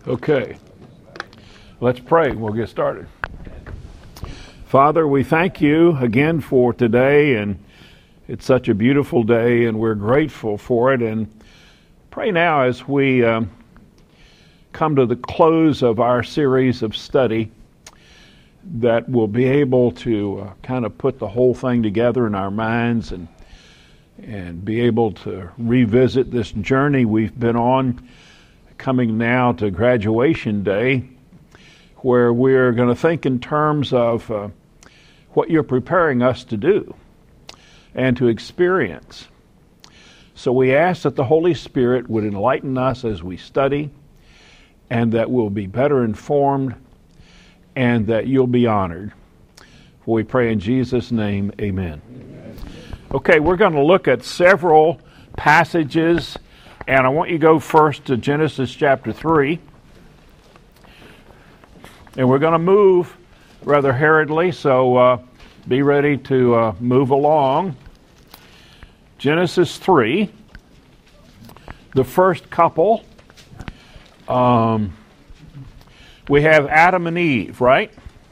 Okay, let's pray. We'll get started. Father, we thank you again for today, and it's such a beautiful day, and we're grateful for it. And pray now as we come to the close of our series of study that we'll be able to kind of put the whole thing together in our minds and be able to revisit this journey we've been on, coming now to graduation day, where we're going to think in terms of what you're preparing us to do and to experience. So we ask that the Holy Spirit would enlighten us as we study, and that we'll be better informed, and that you'll be honored. For we pray in Jesus' name, amen. Okay, we're going to look at several passages, and I want you to go first to Genesis chapter 3. And we're going to move rather hurriedly, so be ready to move along. Genesis 3, the first couple, we have Adam and Eve, right?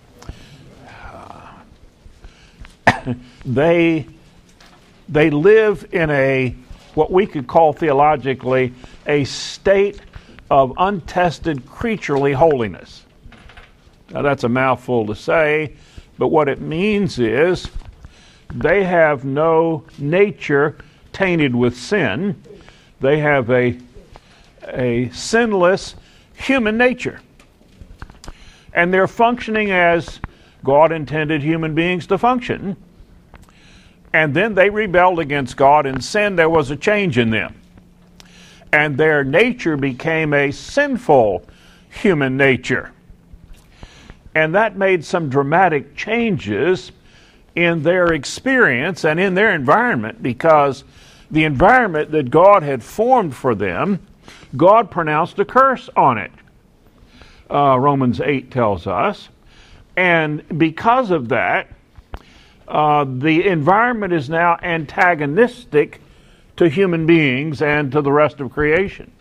They live in what we could call theologically a state of untested creaturely holiness. Now that's a mouthful to say, but what it means is they have no nature tainted with sin. They have a sinless human nature. And they're functioning as God intended human beings to function. And then they rebelled against God and sin. There was a change in them. And their nature became a sinful human nature. And that made some dramatic changes in their experience and in their environment, because the environment that God had formed for them, God pronounced a curse on it. Romans 8 tells us. And because of that, the environment is now antagonistic to human beings and to the rest of creation.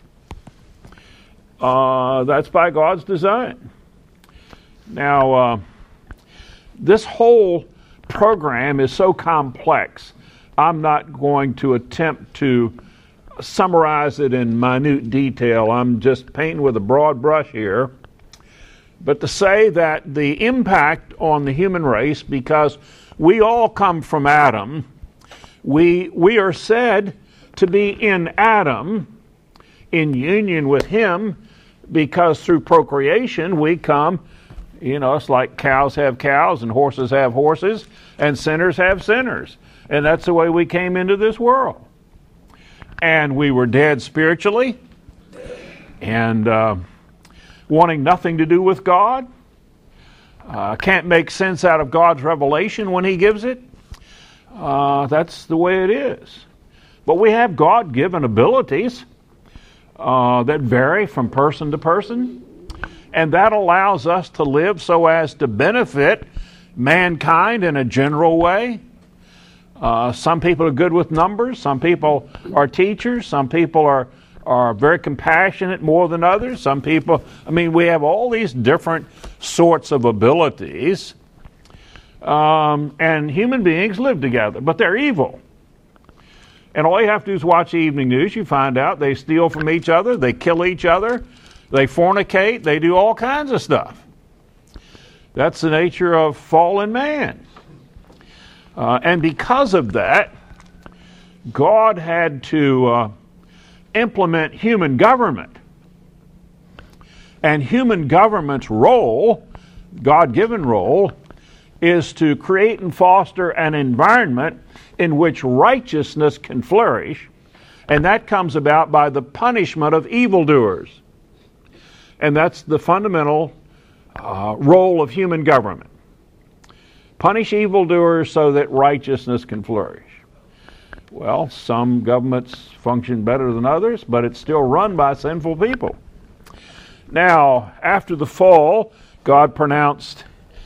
That's by God's design. Now, this whole program is so complex, I'm not going to attempt to summarize it in minute detail. I'm just painting with a broad brush here. But to say that the impact on the human race, because we all come from Adam, we are said to be in Adam, in union with him, because through procreation we come, it's like cows have cows and horses have horses and sinners have sinners. And that's the way we came into this world. And we were dead spiritually and wanting nothing to do with God. Can't make sense out of God's revelation when he gives it. That's the way it is. But we have God-given abilities that vary from person to person. And that allows us to live so as to benefit mankind in a general way. Some people are good with numbers. Some people are teachers. Some people are very compassionate more than others. Some people, we have all these different sorts of abilities. And human beings live together, but they're evil. And all you have to do is watch the evening news. You find out they steal from each other, they kill each other, they fornicate, they do all kinds of stuff. That's the nature of fallen man. And because of that, God had to implement human government. And human government's role, God-given role, is to create and foster an environment in which righteousness can flourish, and that comes about by the punishment of evildoers. And that's the fundamental role of human government. Punish evildoers so that righteousness can flourish. Well, some governments function better than others, but it's still run by sinful people. Now, after the fall, God pronounced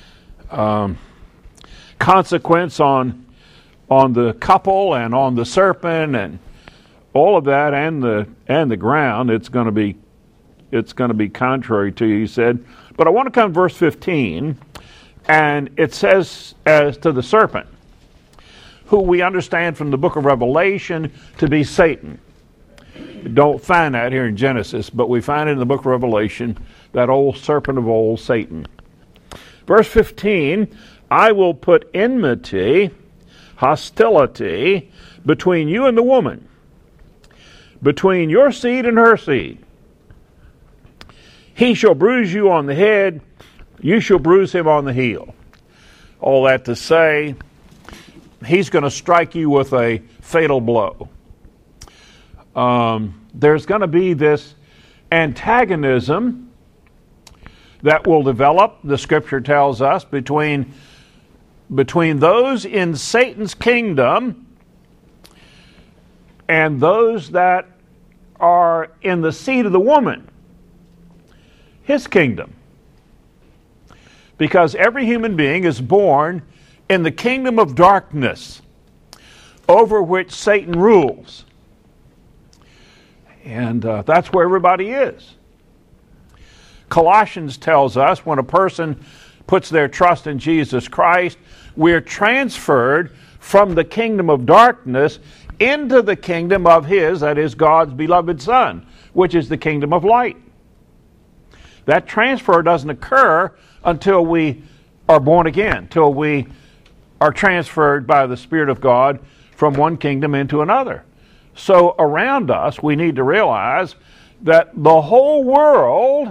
consequence on the couple and on the serpent and all of that, and the ground. It'll it's going to be contrary to you, he said. But I want to come to verse 15, and it says, as to the serpent, who we understand from the book of Revelation to be Satan. We don't find that here in Genesis, but we find it in the book of Revelation, that old serpent of old, Satan. Verse 15, I will put enmity, hostility, between you and the woman, between your seed and her seed. He shall bruise you on the head, you shall bruise him on the heel. All that to say, he's going to strike you with a fatal blow. There's going to be this antagonism that will develop, the scripture tells us, between those in Satan's kingdom and those that are in the seed of the woman, his kingdom. Because every human being is born in the kingdom of darkness over which Satan rules. And that's where everybody is. Colossians tells us when a person puts their trust in Jesus Christ, we're transferred from the kingdom of darkness into the kingdom of his, that is God's beloved Son, which is the kingdom of light. That transfer doesn't occur until we are born again, until we are transferred by the Spirit of God from one kingdom into another. So around us, we need to realize that the whole world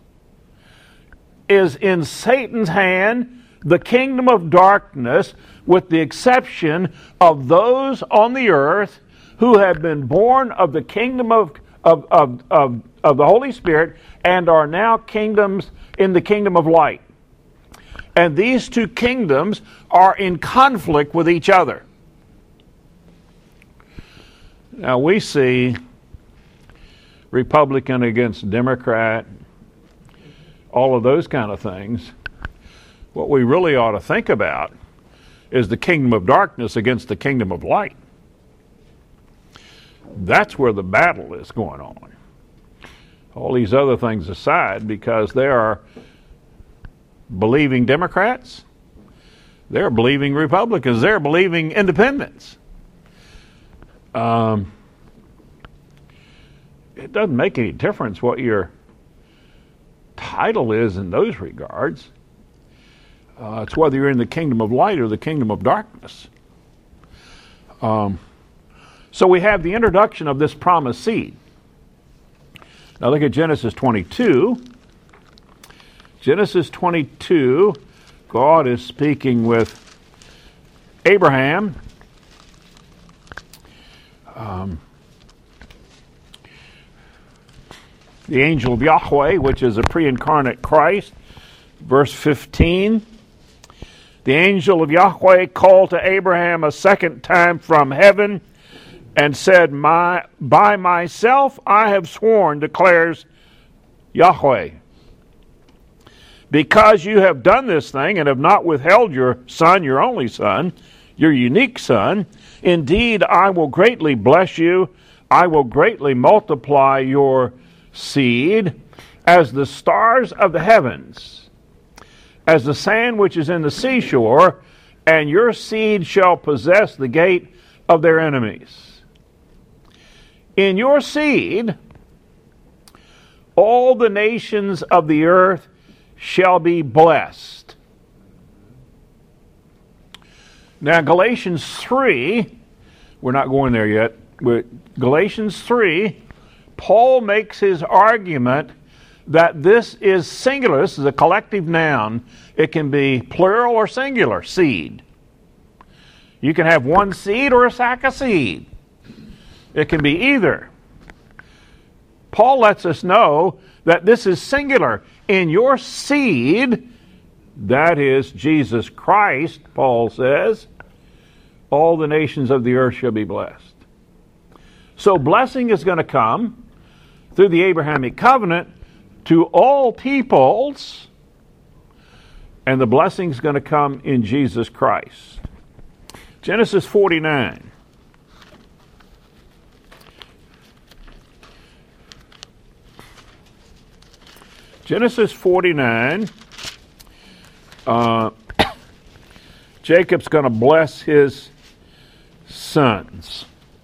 is in Satan's hand, the kingdom of darkness, with the exception of those on the earth who have been born of the kingdom of the Holy Spirit and are now kingdoms in the kingdom of light. And these two kingdoms are in conflict with each other. Now we see Republican against Democrat, all of those kind of things. What we really ought to think about is the kingdom of darkness against the kingdom of light. That's where the battle is going on. All these other things aside, because there are believing Democrats, they're believing Republicans, they're believing independents. It doesn't make any difference what your title is in those regards. It's whether you're in the kingdom of light or the kingdom of darkness. So we have the introduction of this promised seed. Now look at Genesis 22. Genesis 22, God is speaking with Abraham. The angel of Yahweh, which is a pre-incarnate Christ. Verse 15. The angel of Yahweh called to Abraham a second time from heaven and said, by myself I have sworn, declares Yahweh, because you have done this thing and have not withheld your son, your only son, your unique son. Indeed, I will greatly bless you. I will greatly multiply your seed as the stars of the heavens, as the sand which is in the seashore, and your seed shall possess the gate of their enemies. In your seed, all the nations of the earth shall be blessed. Now, Galatians 3, we're not going there yet, but Galatians 3, Paul makes his argument that this is singular. This is a collective noun. It can be plural or singular, seed. You can have one seed or a sack of seed. It can be either. Paul lets us know that this is singular. In your seed, that is Jesus Christ, Paul says, all the nations of the earth shall be blessed. So blessing is going to come through the Abrahamic covenant to all peoples, and the blessing is going to come in Jesus Christ. Genesis 49. Genesis 49. Jacob's going to bless his sons,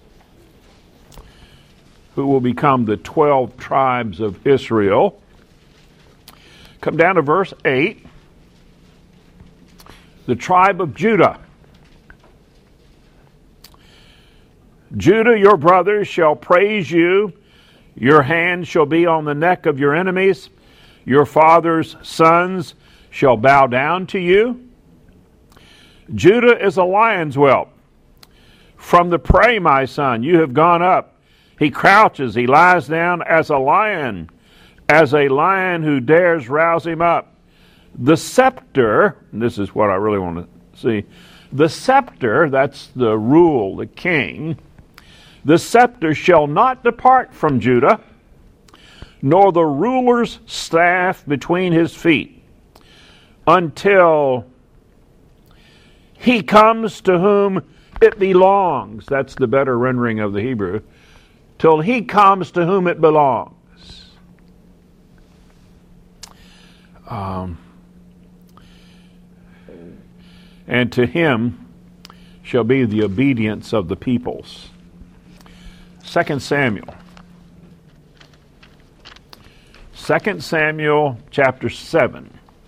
who will become the 12 tribes of Israel. Come down to verse 8. The tribe of Judah. Judah, your brothers shall praise you. Your hand shall be on the neck of your enemies. Your father's sons shall bow down to you. Judah is a lion's whelp. From the prey, my son, you have gone up. He crouches, he lies down as a lion who dares rouse him up. The scepter, and this is what I really want to see, the scepter, that's the rule, the king, the scepter shall not depart from Judah, nor the ruler's staff between his feet, until he comes to whom it belongs. That's the better rendering of the Hebrew. Till he comes to whom it belongs. And to him shall be the obedience of the peoples. 2 Samuel. 2 Samuel chapter 7.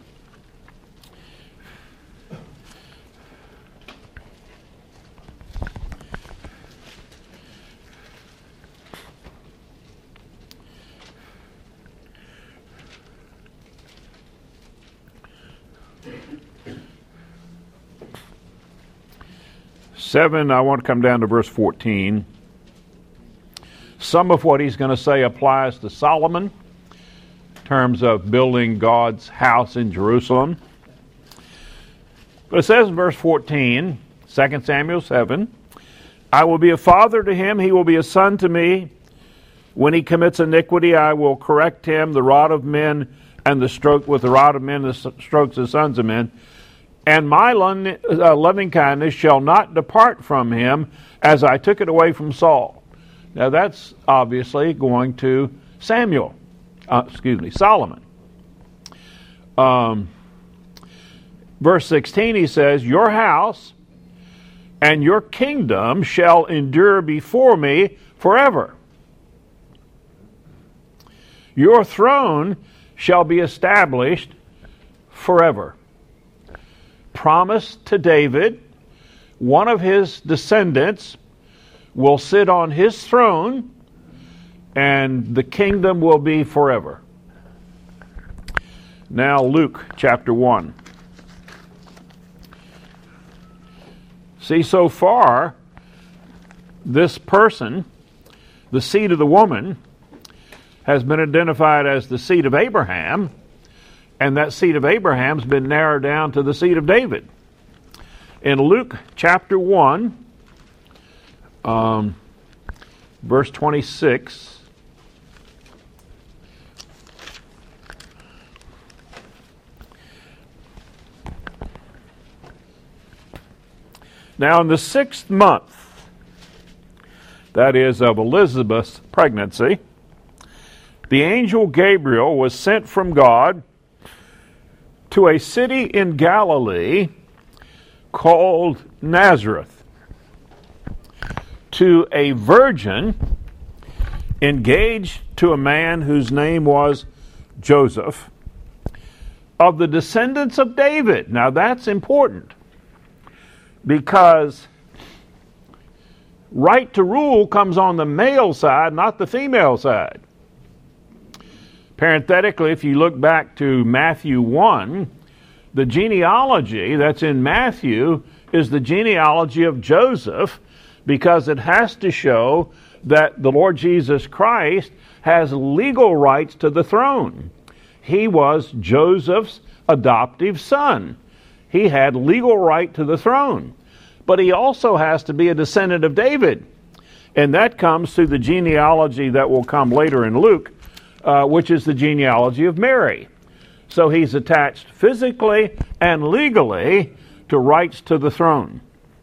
I want to come down to verse 14. Some of what he's going to say applies to Solomon in terms of building God's house in Jerusalem. But it says in verse 14, 2 Samuel 7, I will be a father to him, he will be a son to me. When he commits iniquity, I will correct him, the rod of men and the stroke with the rod of men, the strokes of sons of men. And my loving kindness shall not depart from him as I took it away from Saul. Now that's obviously going to Solomon. Verse 16 he says, your house and your kingdom shall endure before me forever. Your throne shall be established forever. Promised to David, one of his descendants will sit on his throne, and the kingdom will be forever. Now Luke chapter 1. See, so far, this person, the seed of the woman, has been identified as the seed of Abraham, and that seed of Abraham's been narrowed down to the seed of David. In Luke chapter 1, verse 26, now in the 6th month, that is of Elizabeth's pregnancy, the angel Gabriel was sent from God to a city in Galilee called Nazareth, to a virgin engaged to a man whose name was Joseph, of the descendants of David. Now that's important, because right to rule comes on the male side, not the female side. Parenthetically, if you look back to Matthew 1, the genealogy that's in Matthew is the genealogy of Joseph, because it has to show that the Lord Jesus Christ has legal rights to the throne. He was Joseph's adoptive son. He had legal right to the throne. But he also has to be a descendant of David. And that comes through the genealogy that will come later in Luke, which is the genealogy of Mary. So he's attached physically and legally to rights to the throne.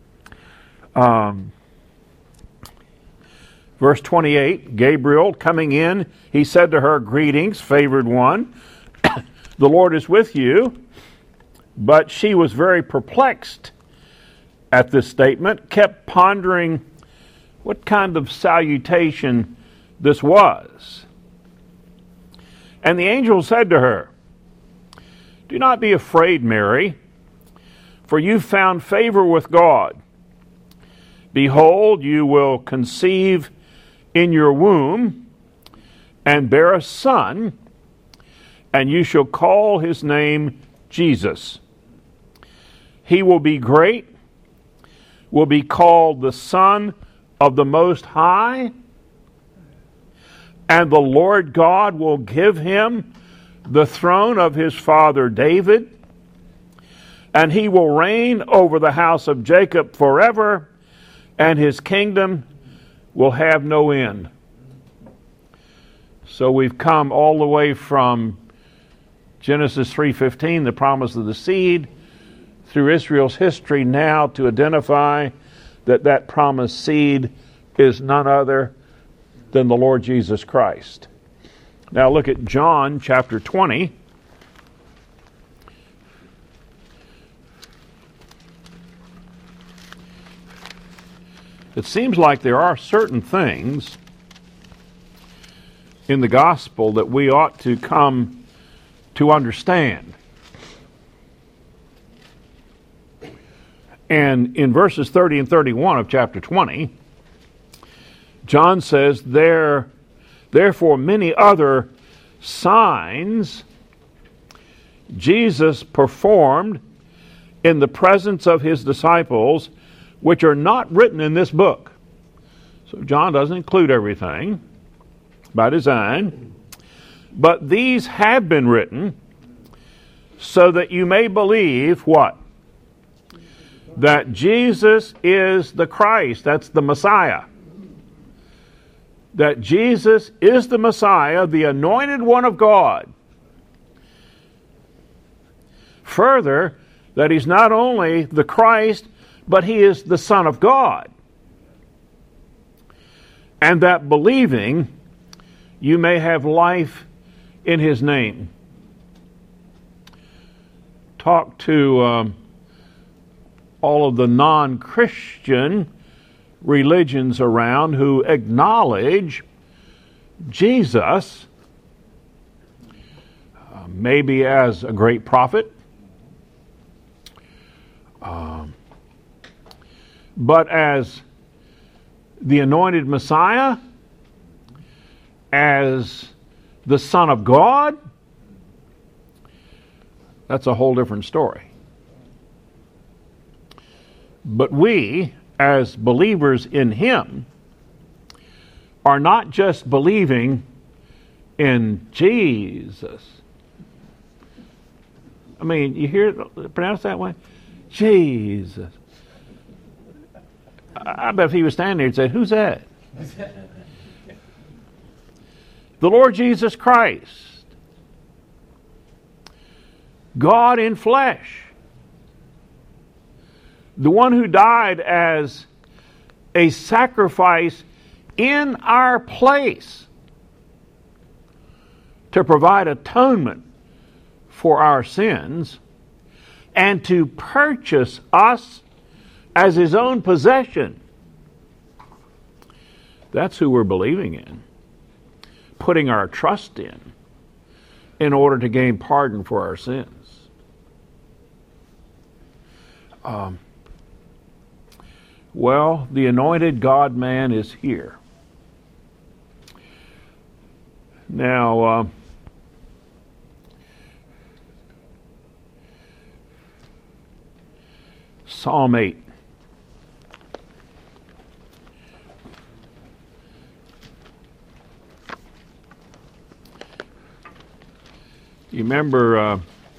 Verse 28, Gabriel coming in, he said to her, greetings, favored one. the Lord is with you. But she was very perplexed at this statement, kept pondering what kind of salutation this was. And the angel said to her, "Do not be afraid, Mary, for you found favor with God. Behold, you will conceive in your womb and bear a son, and you shall call his name Jesus. He will be great, will be called the Son of the Most High, and the Lord God will give him the throne of his father David, and he will reign over the house of Jacob forever, and his kingdom will have no end." So we've come all the way from Genesis 3:15, the promise of the seed, through Israel's history now to identify that that promised seed is none other than the Lord Jesus Christ. Now look at John chapter 20. It seems like there are certain things in the gospel that we ought to come to understand. And in verses 30 and 31 of chapter 20, John says, Therefore many other signs Jesus performed in the presence of his disciples, which are not written in this book. So John doesn't include everything by design. But these have been written so that you may believe what? That Jesus is the Christ. That's the Messiah. That Jesus is the Messiah, the anointed one of God. Further, that he's not only the Christ, but he is the Son of God. And that believing, you may have life in his name. Talk to all of the non-Christian religions around who acknowledge Jesus maybe as a great prophet, but as the anointed Messiah, as the Son of God. That's a whole different story. But we, as believers in him, are not just believing in Jesus. I mean, you hear it pronounced that way? Jesus. I bet if he was standing there, he'd say, "Who's that?" The Lord Jesus Christ, God in flesh, the one who died as a sacrifice in our place to provide atonement for our sins and to purchase us as his own possession. That's who we're believing in, putting our trust in order to gain pardon for our sins. Well, the anointed God-man is here. Now, Psalm 8. You remember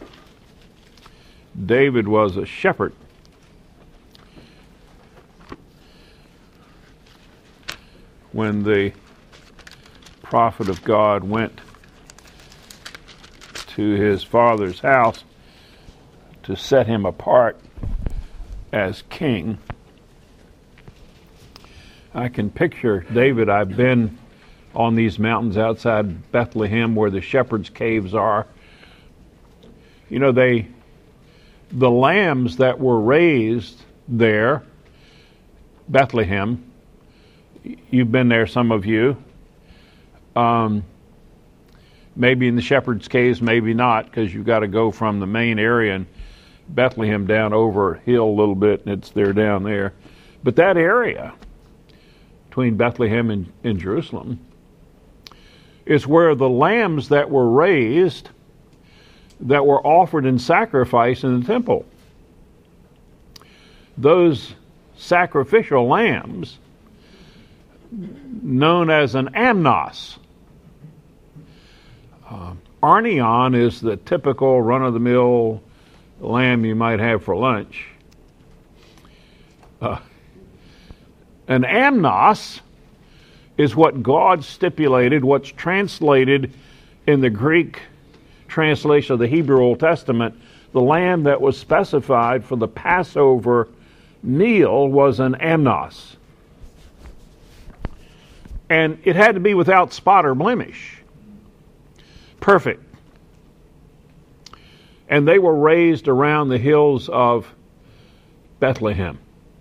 David was a shepherd. When the prophet of God went to his father's house to set him apart as king, I can picture David. I've been on these mountains outside Bethlehem where the shepherds' caves are, the lambs that were raised there, Bethlehem, you've been there, some of you. Maybe in the Shepherd's Caves, maybe not, because you've got to go from the main area in Bethlehem down over a hill a little bit, and it's there down there. But that area between Bethlehem and Jerusalem is where the lambs that were raised, that were offered in sacrifice in the temple, those sacrificial lambs, known as an amnos. Arnion is the typical run-of-the-mill lamb you might have for lunch. An amnos is what God stipulated, what's translated in the Greek translation of the Hebrew Old Testament. The lamb that was specified for the Passover meal was an amnos. And it had to be without spot or blemish. Perfect. And they were raised around the hills of Bethlehem.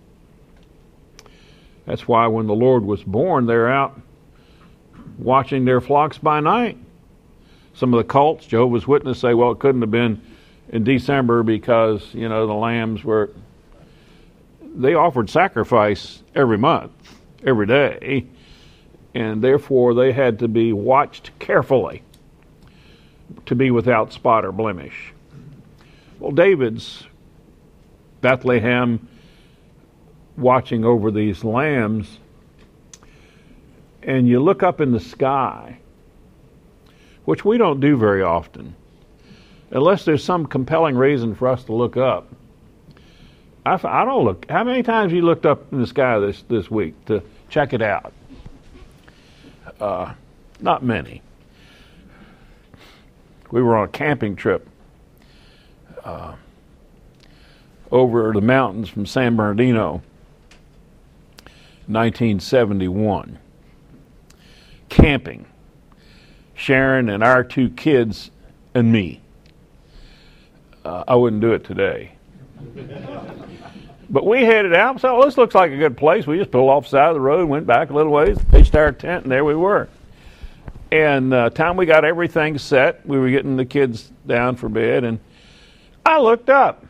That's why when the Lord was born, they're out watching their flocks by night. Some of the cults, Jehovah's Witnesses, say, well, it couldn't have been in December because, the lambs were... They offered sacrifice every month, every day, and therefore they had to be watched carefully to be without spot or blemish. Well, David's Bethlehem, watching over these lambs, and you look up in the sky, which we don't do very often, unless there's some compelling reason for us to look up. I don't look. How many times have you looked up in the sky this week to check it out? Not many. We were on a camping trip over the mountains from San Bernardino, 1971. Camping. Sharon and our two kids and me. I wouldn't do it today. But we headed out, so this looks like a good place. We just pulled off the side of the road, went back a little ways, pitched our tent, and there we were. And time we got everything set, we were getting the kids down for bed, and I looked up.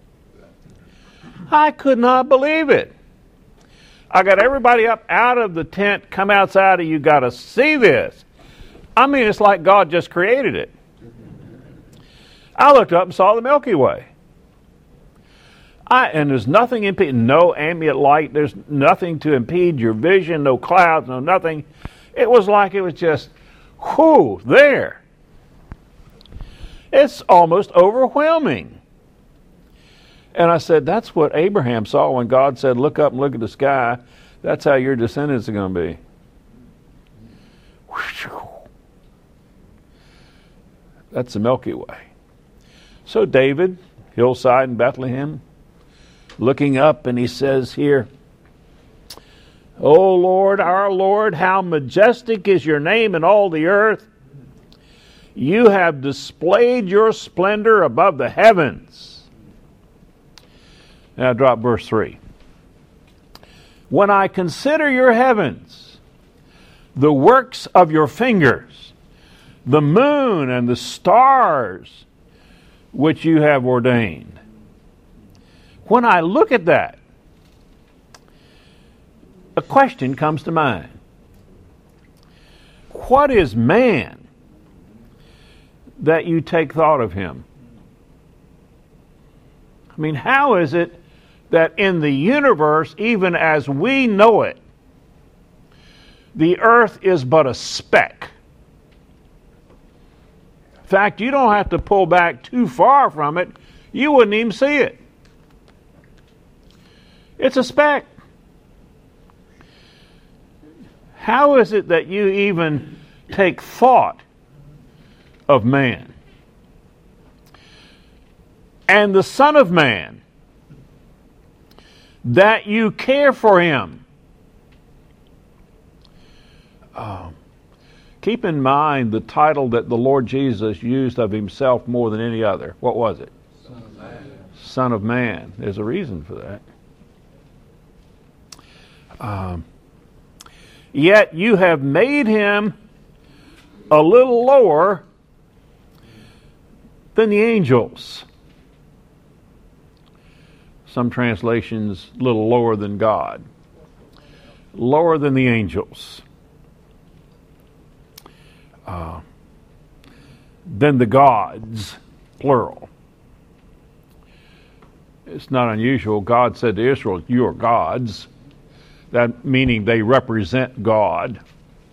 I could not believe it. I got everybody up out of the tent, come outside, and you got to see this. I mean, it's like God just created it. I looked up and saw the Milky Way. And there's nothing impeding, no ambient light, there's nothing to impede your vision, no clouds, no nothing. It was like it was just, whoo, there. It's almost overwhelming. And I said, that's what Abraham saw when God said, look up and look at the sky. That's how your descendants are going to be. That's the Milky Way. So David, hillside in Bethlehem, looking up, and he says here, O Lord, our Lord, how majestic is your name in all the earth. You have displayed your splendor above the heavens. Now drop verse 3. When I consider your heavens, the works of your fingers, the moon and the stars which you have ordained. When I look at that, a question comes to mind. What is man that you take thought of him? I mean, how is it that in the universe, even as we know it, the earth is but a speck? In fact, you don't have to pull back too far from it. You wouldn't even see it. It's a speck. How is it that you even take thought of man? And the Son of Man, that you care for him. Keep in mind the title that the Lord Jesus used of himself more than any other. What was it? Son of Man. Son of Man. There's a reason for that. Yet you have made him a little lower than the angels. Some translations, a little lower than God. Lower than the angels. Than the gods, plural. It's not unusual. God said to Israel, you are gods. That meaning they represent God.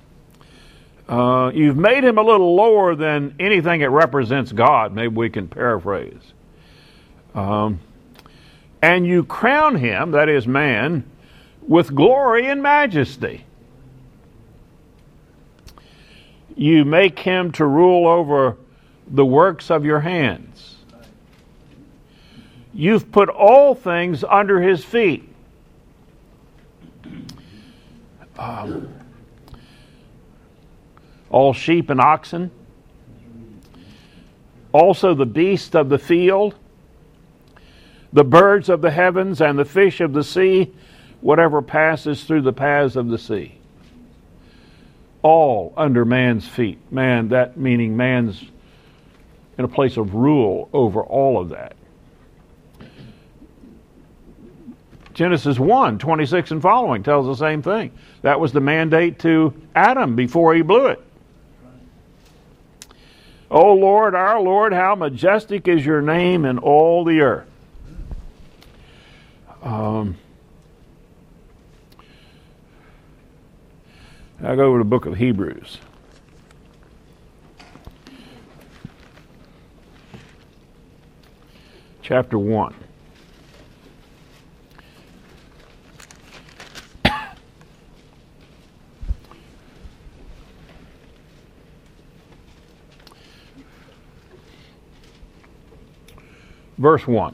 You've made him a little lower than anything that represents God. Maybe we can paraphrase. And you crown him, that is man, with glory and majesty. You make him to rule over the works of your hands. You've put all things under his feet. All sheep and oxen, also the beasts of the field, the birds of the heavens, and the fish of the sea, whatever passes through the paths of the sea. All under man's feet. Man, that meaning man's in a place of rule over all of that. Genesis 1:26 and following tells the same thing. That was the mandate to Adam before he blew it. O Lord, our Lord, how majestic is your name in all the earth. I'll go over to the book of Hebrews. Chapter 1. Verse 1.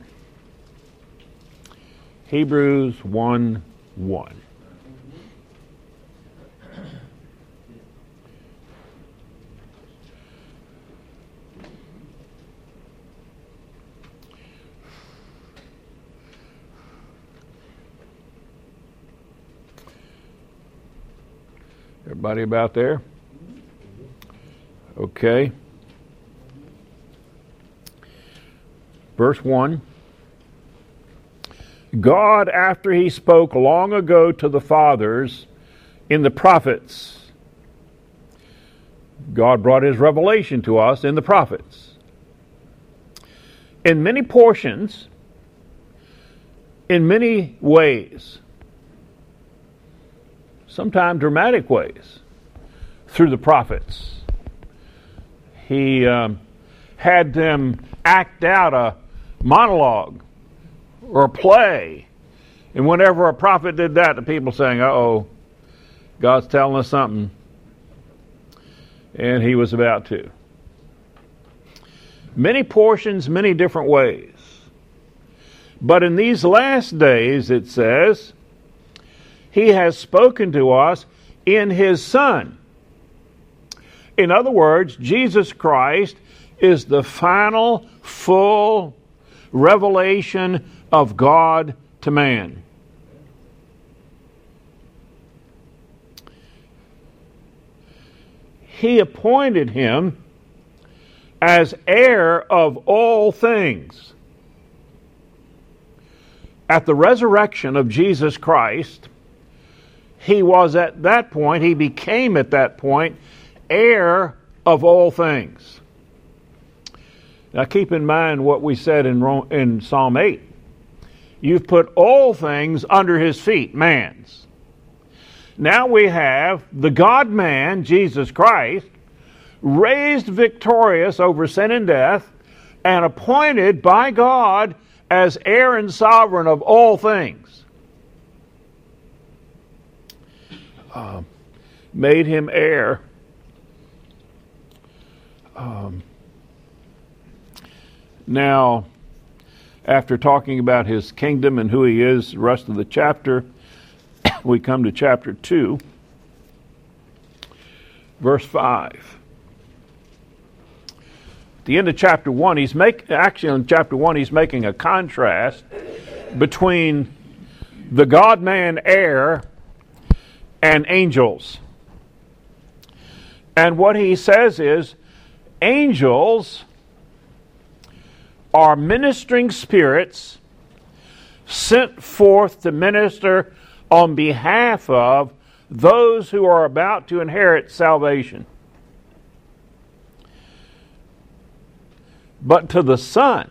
Hebrews 1:1. Everybody about there? Okay. Verse 1. God, after he spoke long ago to the fathers in the prophets, God brought his revelation to us in the prophets. In many portions, in many ways, sometimes dramatic ways, through the prophets. He had them act out a monologue or a play. And whenever a prophet did that, the people saying, uh-oh, God's telling us something. And he was about to. Many portions, many different ways. But in these last days, it says, he has spoken to us in his Son. In other words, Jesus Christ is the final, full revelation of God to man. He appointed him as heir of all things. At the resurrection of Jesus Christ, he was at that point, he became at that point, heir of all things. Now keep in mind what we said in Psalm 8. You've put all things under his feet, man's. Now we have the God-man, Jesus Christ, raised victorious over sin and death, and appointed by God as heir and sovereign of all things. Made him heir. Now, after talking about his kingdom and who he is, the rest of the chapter, we come to chapter 2. verse 5. At the end of chapter 1, in chapter 1, he's making a contrast between the God-man air and angels. And what he says is, angels are ministering spirits sent forth to minister on behalf of those who are about to inherit salvation. But to the Son,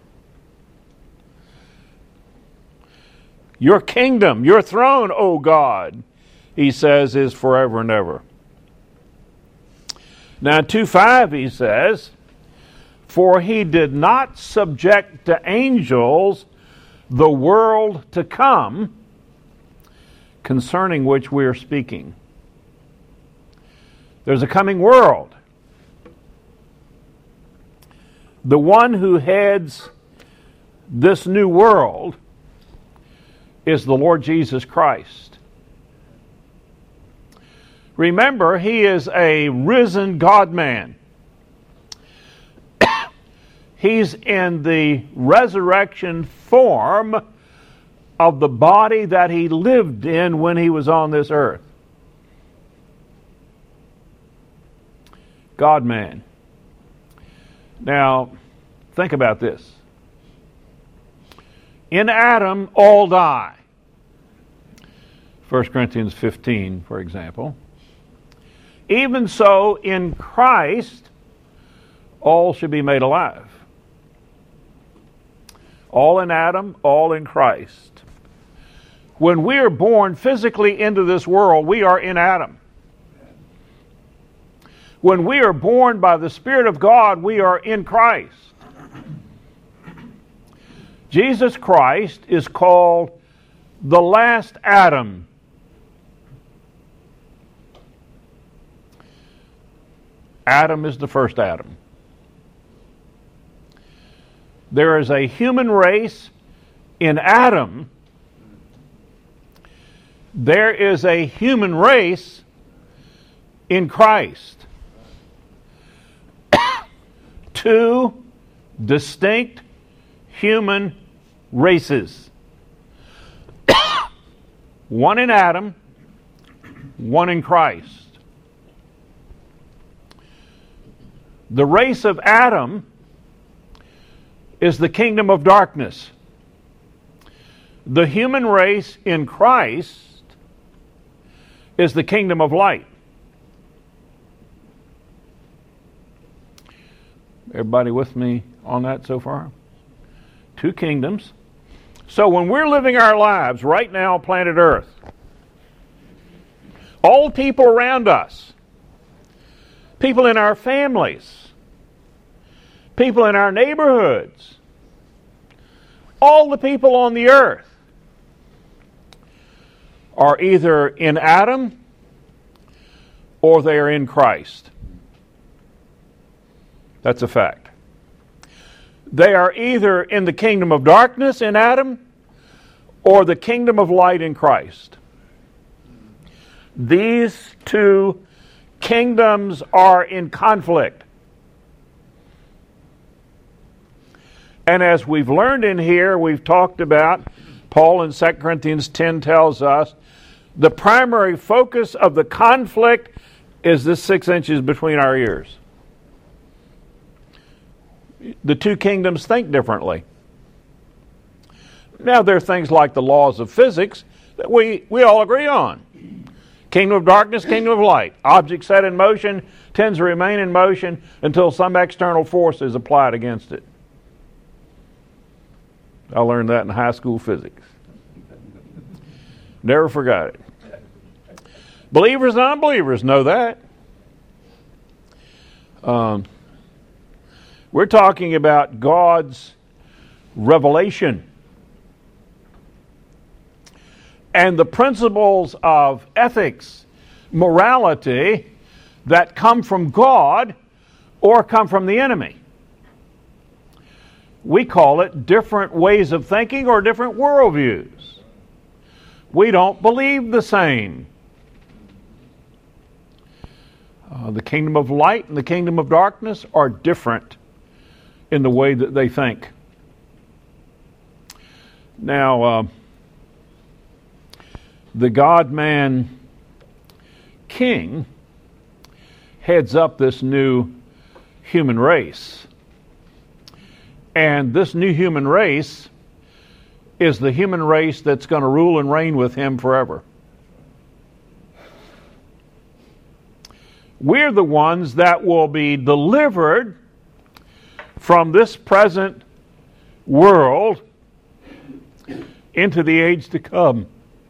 your kingdom, your throne, O God, he says, is forever and ever. Now, 2:5, he says, for he did not subject to angels the world to come, concerning which we are speaking. There's a coming world. The one who heads this new world is the Lord Jesus Christ. Remember, he is a risen God-man. He's in the resurrection form of the body that he lived in when he was on this earth. God-man. Now, think about this. In Adam, all die. 1 Corinthians 15, for example. Even so, in Christ, all should be made alive. All in Adam, all in Christ. When we are born physically into this world, we are in Adam. When we are born by the Spirit of God, we are in Christ. Jesus Christ is called the last Adam. Adam is the first Adam. There is a human race in Adam. There is a human race in Christ. Two distinct human races. One in Adam, one in Christ. The race of Adam is the kingdom of darkness. The human race in Christ is the kingdom of light. Everybody with me on that so far? Two kingdoms. So when we're living our lives right now on planet Earth, all people around us, people in our families, people in our neighborhoods, all the people on the earth are either in Adam or they are in Christ. That's a fact. They are either in the kingdom of darkness in Adam or the kingdom of light in Christ. These two kingdoms are in conflict. And as we've learned in here, we've talked about, Paul in 2 Corinthians 10 tells us, the primary focus of the conflict is this 6 inches between our ears. The two kingdoms think differently. Now, there are things like the laws of physics that we all agree on. Kingdom of darkness, kingdom of light. Object set in motion tends to remain in motion until some external force is applied against it. I learned that in high school physics. Never forgot it. Believers and unbelievers know that. We're talking about God's revelation and the principles of ethics, morality that come from God or come from the enemy. We call it different ways of thinking or different worldviews. We don't believe the same. The kingdom of light and the kingdom of darkness are different in the way that they think. Now, the God-man king heads up this new human race. And this new human race is the human race that's going to rule and reign with him forever. We're the ones that will be delivered from this present world into the age to come.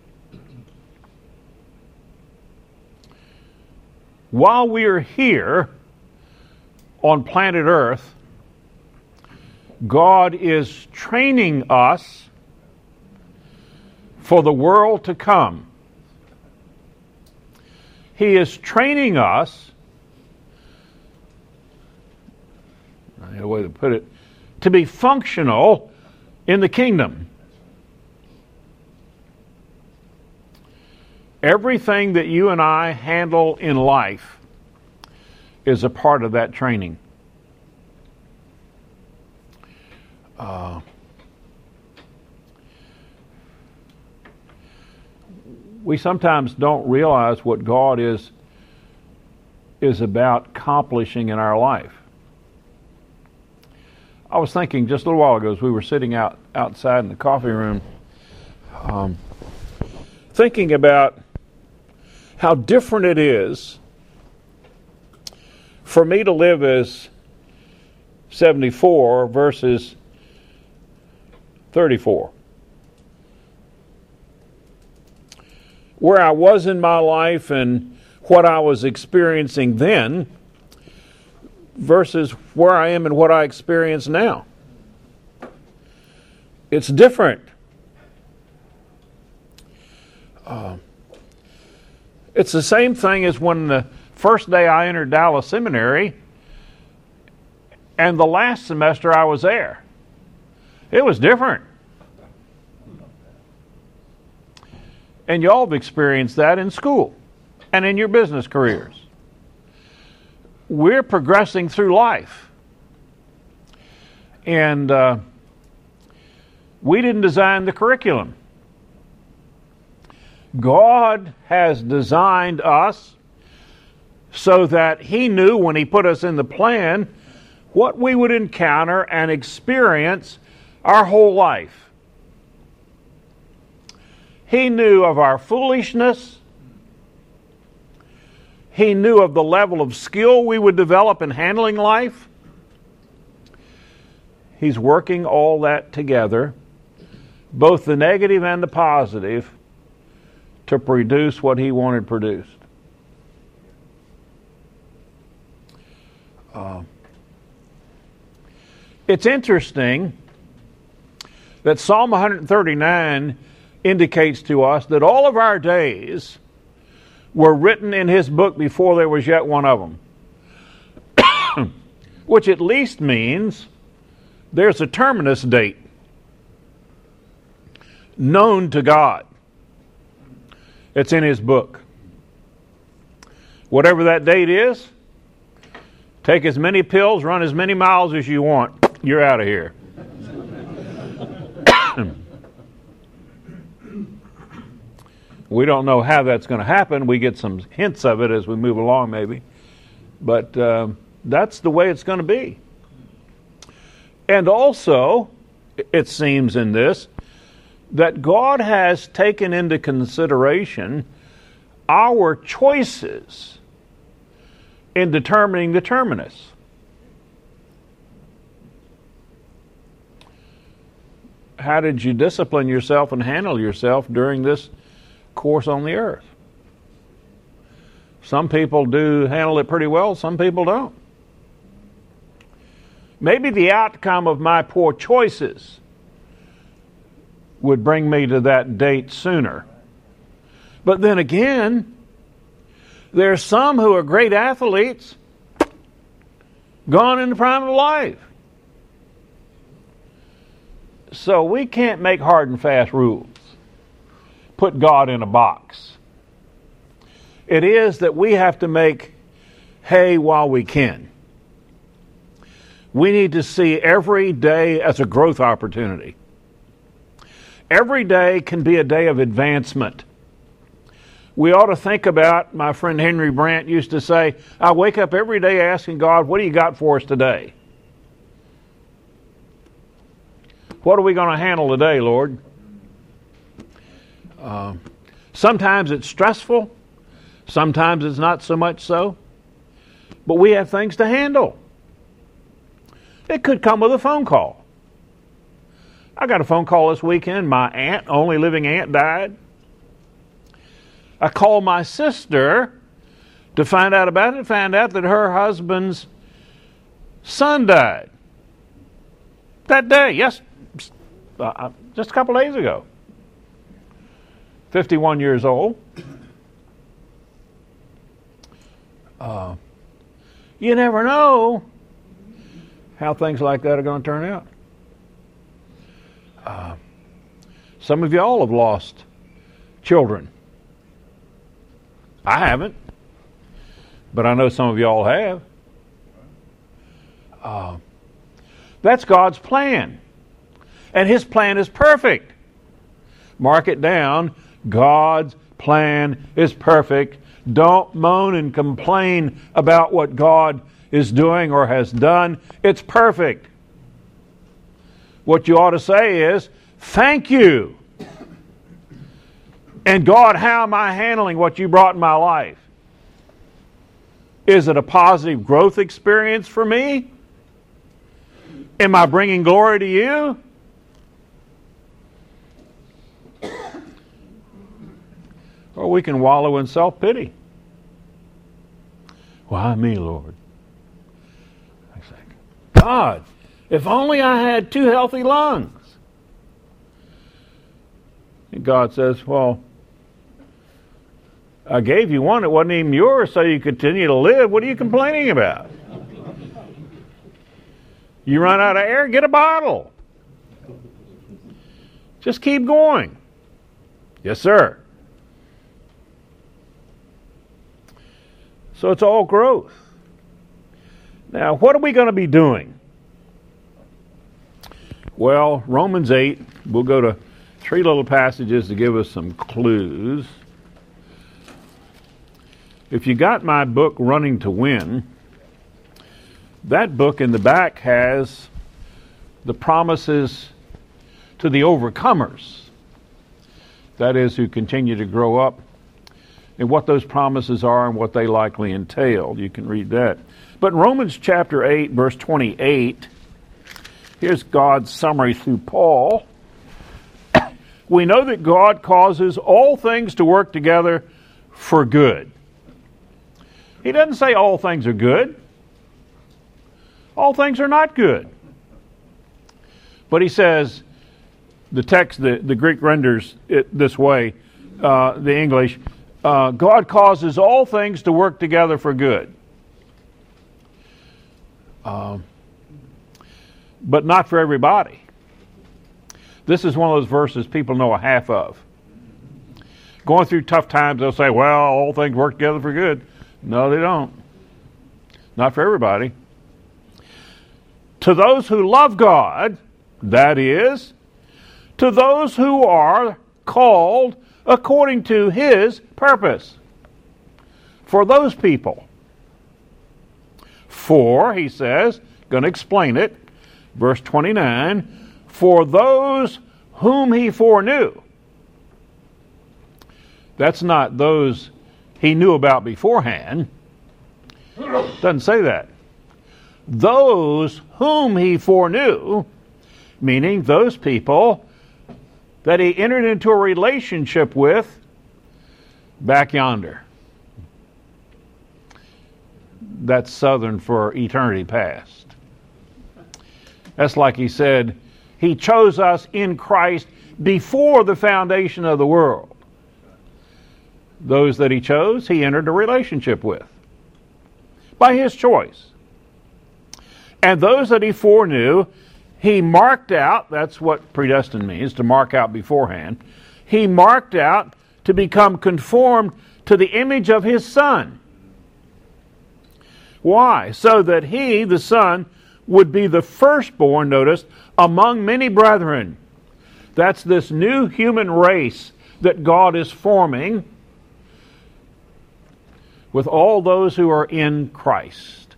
While we are here on planet Earth, God is training us for the world to come. He is training us, I need a way to put it, to be functional in the kingdom. Everything that you and I handle in life is a part of that training. We sometimes don't realize what God is about accomplishing in our life. I was thinking just a little while ago as we were sitting outside in the coffee room, thinking about how different it is for me to live as 74 versus 34. Where I was in my life and what I was experiencing then versus where I am and what I experience now. It's different. It's the same thing as when the first day I entered Dallas Seminary and the last semester I was there. It was different. And y'all have experienced that in school and in your business careers. We're progressing through life. And we didn't design the curriculum. God has designed us so that He knew when He put us in the plan what we would encounter and experience our whole life. He knew of our foolishness. He knew of the level of skill we would develop in handling life. He's working all that together, both the negative and the positive, to produce what He wanted produced. It's interesting that Psalm 139 indicates to us that all of our days were written in His book before there was yet one of them. Which at least means there's a terminus date known to God. It's in His book. Whatever that date is, take as many pills, run as many miles as you want. You're out of here. We don't know how that's going to happen. We get some hints of it as we move along, maybe. But that's the way it's going to be. And also, it seems in this, that God has taken into consideration our choices in determining the terminus. How did you discipline yourself and handle yourself during this course on the earth? Some people do handle it pretty well, some people don't. Maybe the outcome of my poor choices would bring me to that date sooner. But then again, there are some who are great athletes gone in the prime of life. So we can't make hard and fast rules. Put God in a box. It is that we have to make hay while we can. We need to see every day as a growth opportunity. Every day can be a day of advancement. We ought to think about, my friend Henry Brandt used to say, I wake up every day asking God, what do you got for us today? What are we going to handle today, Lord? Sometimes it's stressful. Sometimes it's not so much so. But we have things to handle. It could come with a phone call. I got a phone call this weekend. My aunt, only living aunt, died. I called my sister to find out about it and found out that her husband's son died. That day, yes, just a couple days ago. 51 years old. You never know how things like that are going to turn out. Some of y'all have lost children. I haven't, but I know some of y'all have. That's God's plan. And His plan is perfect. Mark it down. God's plan is perfect. Don't moan and complain about what God is doing or has done. It's perfect. What you ought to say is, thank you. And God, how am I handling what you brought in my life? Is it a positive growth experience for me? Am I bringing glory to you? Or we can wallow in self-pity. Why me, Lord? I say, God, if only I had 2 healthy lungs. And God says, well, I gave you one that wasn't even yours so you continue to live. What are you complaining about? You run out of air, get a bottle. Just keep going. Yes, sir. So it's all growth. Now, what are we going to be doing? Well, Romans 8, we'll go to 3 little passages to give us some clues. If you got my book, Running to Win, that book in the back has the promises to the overcomers. That is, who continue to grow up, and what those promises are and what they likely entail. You can read that. But in Romans chapter 8, verse 28, here's God's summary through Paul. We know that God causes all things to work together for good. He doesn't say all things are good. All things are not good. But he says, the text, the Greek renders it this way, the English, God causes all things to work together for good. But not for everybody. This is one of those verses people know a half of. Going through tough times, they'll say, well, all things work together for good. No, they don't. Not for everybody. To those who love God, that is, to those who are called according to His purpose. For those people. For, he says, going to explain it, verse 29, for those whom He foreknew. That's not those He knew about beforehand. Doesn't say that. Those whom He foreknew, meaning those people that He entered into a relationship with back yonder. That's Southern for eternity past. That's like He said, He chose us in Christ before the foundation of the world. Those that He chose, He entered a relationship with by His choice. And those that He foreknew, He marked out. That's what predestined means, to mark out beforehand. He marked out to become conformed to the image of His Son, Why? So that he, the Son, would be the firstborn, notice, among many brethren. That's this new human race that God is forming with all those who are in Christ.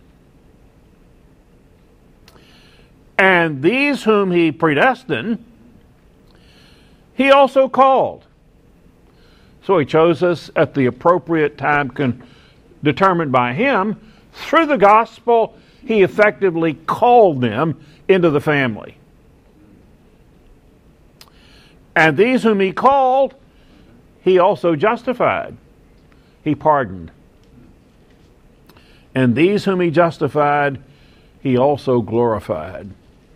And these whom he predestined, he also called. So he chose us at the appropriate time determined by him. Through the gospel, he effectively called them into the family. And these whom he called, he also justified. He pardoned. And these whom he justified, he also glorified.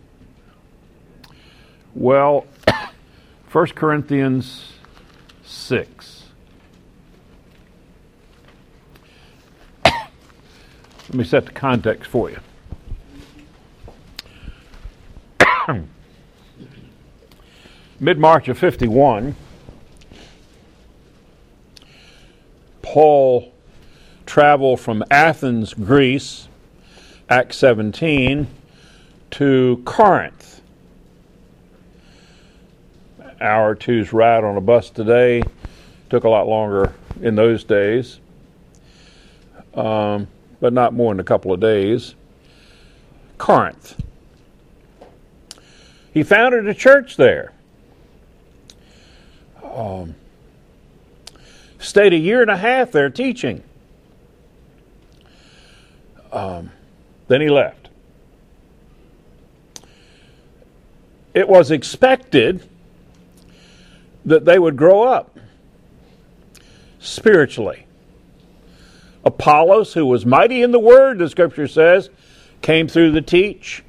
Well, 1 Corinthians 6. Let me set the context for you. Mid-March of 51, Paul traveled from Athens, Greece, Acts 17, to Corinth. Hour or two's ride on a bus today. Took a lot longer in those days, but not more than a couple of days. Corinth. He founded a church there. Stayed a year and a half there teaching. Then he left. It was expected that they would grow up spiritually. Apollos, who was mighty in the word, the scripture says, came through to teach.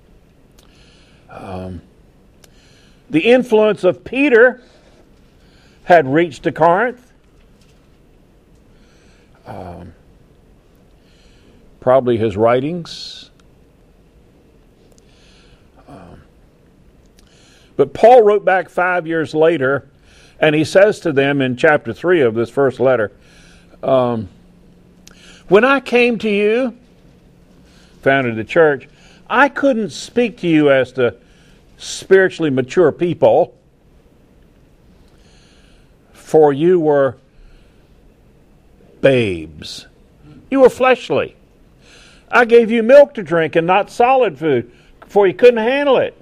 The influence of Peter had reached to Corinth. Probably his writings. But Paul wrote back 5 years later, and he says to them in chapter 3 of this first letter, when I came to you, founded the church, I couldn't speak to you as to spiritually mature people, for you were babes. You were fleshly. I gave you milk to drink and not solid food, for you couldn't handle it.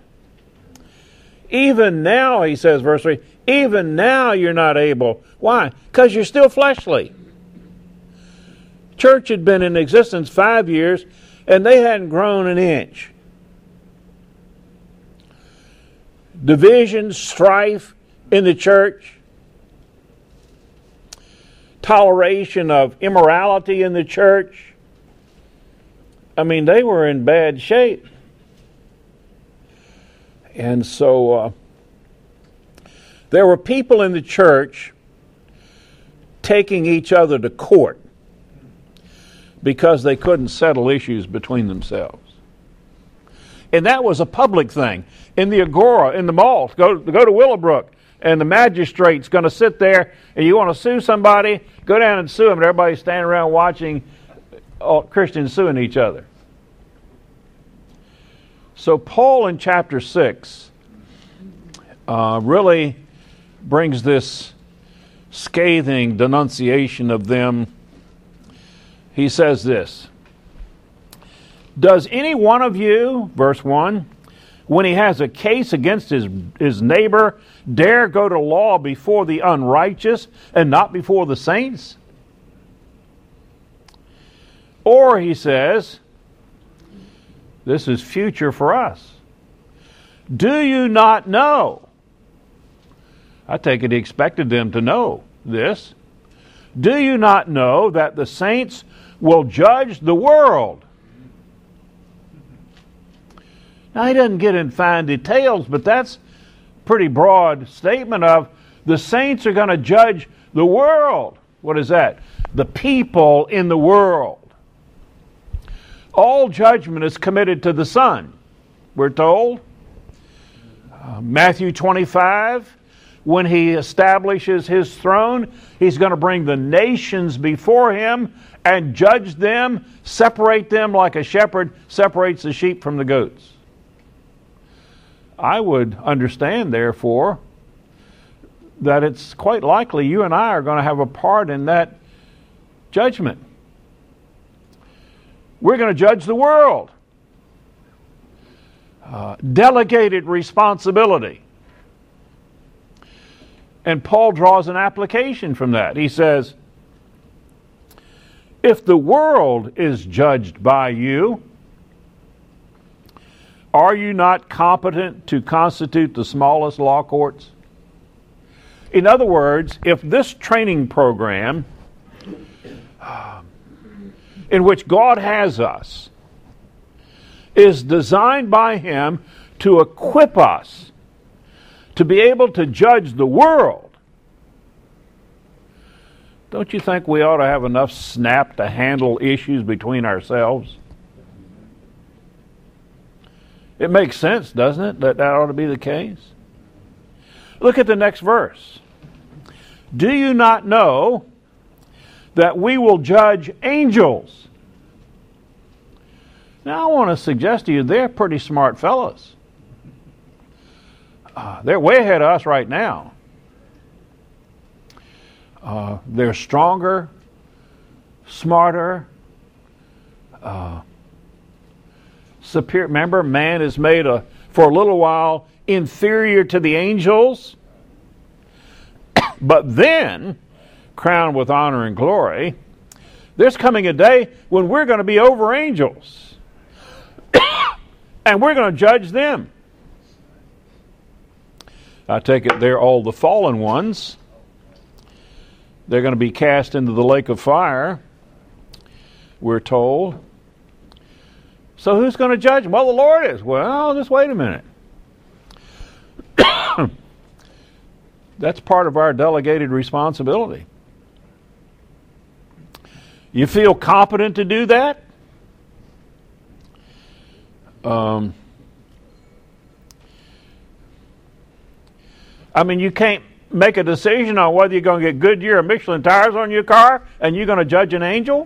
Even now, he says, verse 3, even now you're not able. Why? Because you're still fleshly. Church had been in existence 5 years, and they hadn't grown an inch. Division, strife in the church, toleration of immorality in the church. I mean, they were in bad shape. And so there were people in the church taking each other to court because they couldn't settle issues between themselves. And that was a public thing. In the agora, in the mall, go to Willowbrook, and the magistrate's going to sit there, and you want to sue somebody, go down and sue them, and everybody's standing around watching Christians suing each other. So Paul in chapter 6 really brings this scathing denunciation of them. He says this, does any one of you, verse 1, when he has a case against his neighbor, dare go to law before the unrighteous and not before the saints? Or, he says, this is future for us. Do you not know? I take it he expected them to know this. Do you not know that the saints will judge the world? Now, he doesn't get in fine details, but that's a pretty broad statement of the saints are going to judge the world. What is that? The people in the world. All judgment is committed to the Son, we're told. Matthew 25, when he establishes his throne, he's going to bring the nations before him, and judge them, separate them like a shepherd separates the sheep from the goats. I would understand, therefore, that it's quite likely you and I are going to have a part in that judgment. We're going to judge the world. Delegated responsibility. And Paul draws an application from that. He says, if the world is judged by you, are you not competent to constitute the smallest law courts? In other words, if this training program in which God has us is designed by Him to equip us to be able to judge the world, don't you think we ought to have enough snap to handle issues between ourselves? It makes sense, doesn't it, that ought to be the case? Look at the next verse. Do you not know that we will judge angels? Now, I want to suggest to you they're pretty smart fellows. They're way ahead of us right now. They're stronger, smarter, superior. Remember, man is made for a little while inferior to the angels, but then crowned with honor and glory. There's coming a day when we're going to be over angels, and we're going to judge them. I take it they're all the fallen ones. They're going to be cast into the lake of fire, we're told. So who's going to judge them? Well, the Lord is. Well, just wait a minute. That's part of our delegated responsibility. You feel competent to do that? I mean, you can't make a decision on whether you're going to get Goodyear or Michelin tires on your car and you're going to judge an angel?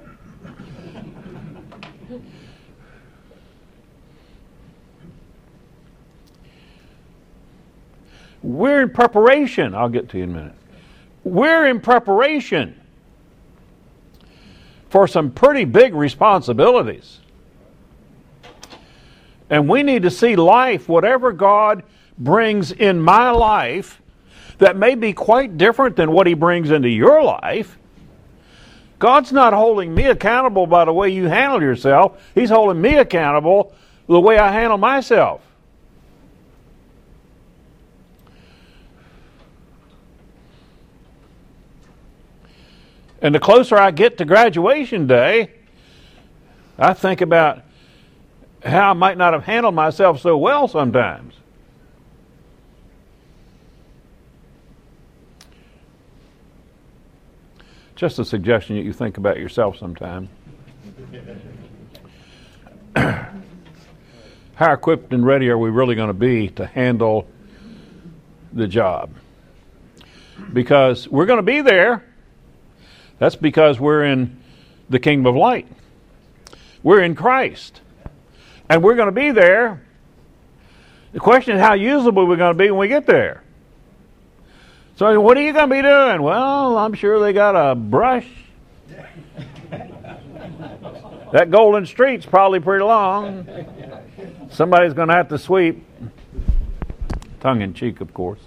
We're in preparation. I'll get to you in a minute. We're in preparation for some pretty big responsibilities. And we need to see life, whatever God brings in my life, that may be quite different than what He brings into your life. God's not holding me accountable by the way you handle yourself. He's holding me accountable the way I handle myself. And the closer I get to graduation day, I think about how I might not have handled myself so well sometimes. Just a suggestion that you think about yourself sometime. How equipped and ready are we really going to be to handle the job? Because we're going to be there. That's because we're in the kingdom of light. We're in Christ. And we're going to be there. The question is how usable we're going to be when we get there. So what are you going to be doing? Well, I'm sure they got a brush. That Golden Street's probably pretty long. Somebody's going to have to sweep. Tongue in cheek, of course.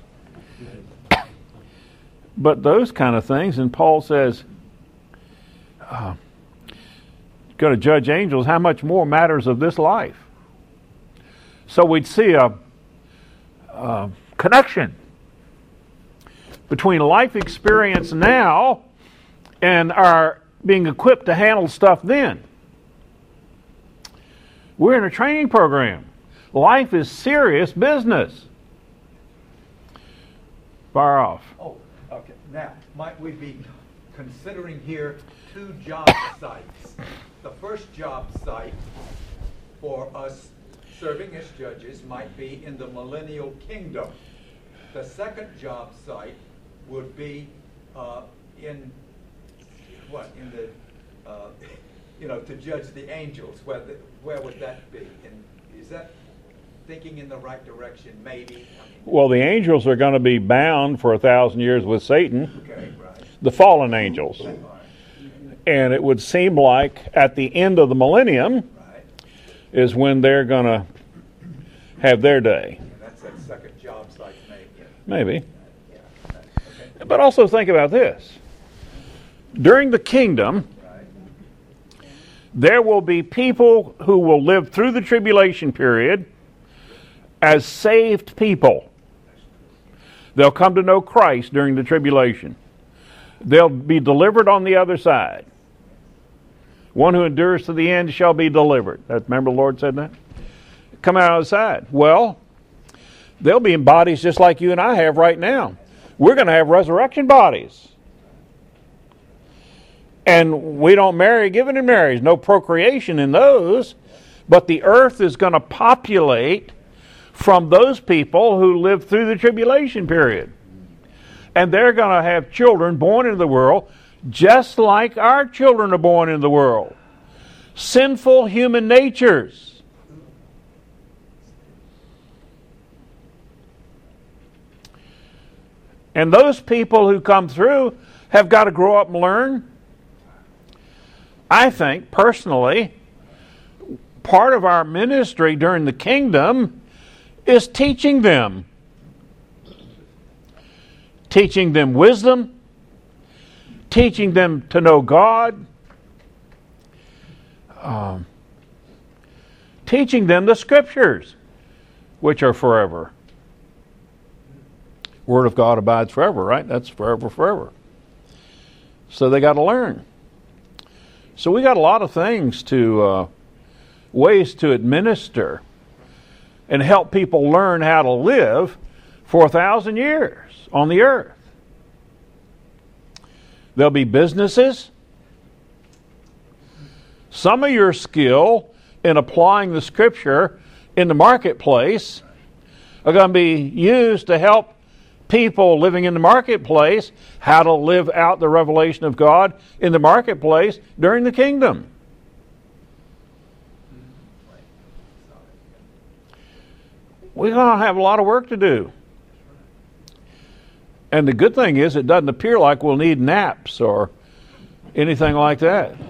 But those kind of things, and Paul says, going to judge angels, how much more matters of this life? So we'd see a connection between life experience now and our being equipped to handle stuff then. We're in a training program. Life is serious business. Fire off. Oh, okay. Now, might we be considering here two job sites? The first job site for us serving as judges might be in the millennial kingdom. The second job site would be in the to judge the angels, where would that be? And is that thinking in the right direction? Maybe. I mean, Well, the angels are going to be bound for 1,000 years with Satan, okay, right. the fallen angels. Right. And it would seem like at the end of the millennium Right. is when they're going to have their day. And that's that second job site, maybe. Maybe. Yeah. Okay. But also think about this. During the kingdom, Right. there will be people who will live through the tribulation period as saved people. They'll come to know Christ during the tribulation. They'll be delivered on the other side. One who endures to the end shall be delivered. Remember the Lord said that? Come out on the side. Well, they'll be in bodies just like you and I have right now. We're going to have resurrection bodies. And we don't marry given in marriage. No procreation in those. But the earth is going to populate from those people who lived through the tribulation period. And they're going to have children born into the world just like our children are born into the world. Sinful human natures. And those people who come through have got to grow up and learn. I think, personally, part of our ministry during the kingdom is teaching them. Teaching them wisdom. Teaching them to know God. Teaching them the Scriptures, which are forever. Word of God abides forever, right? That's forever, forever. So they got to learn. So we got a lot of things to, ways to administer and help people learn how to live for 1,000 years on the earth. There'll be businesses. Some of your skill in applying the Scripture in the marketplace are going to be used to help people living in the marketplace how to live out the revelation of God in the marketplace during the kingdom. We're going to have a lot of work to do. And the good thing is it doesn't appear like we'll need naps or anything like that.